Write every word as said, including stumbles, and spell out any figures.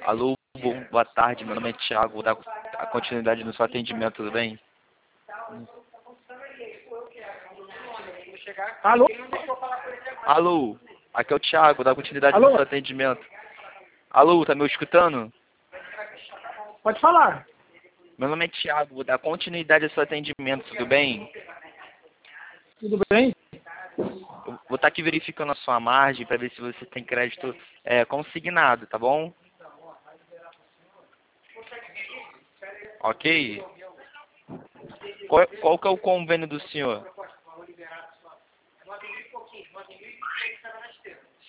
Alô, bom- boa tarde, meu nome é Thiago, vou dar a continuidade no seu atendimento, tudo bem? Alô? Alô, aqui é o Thiago, vou dar continuidade no Alô? seu atendimento. Alô, tá me escutando? Pode falar. Meu nome é Thiago, vou dar continuidade ao seu atendimento, tudo bem? Tudo bem? Eu vou estar aqui verificando a sua margem para ver se você tem crédito é, consignado, tá bom? Ok? Qual, qual que é o convênio do senhor?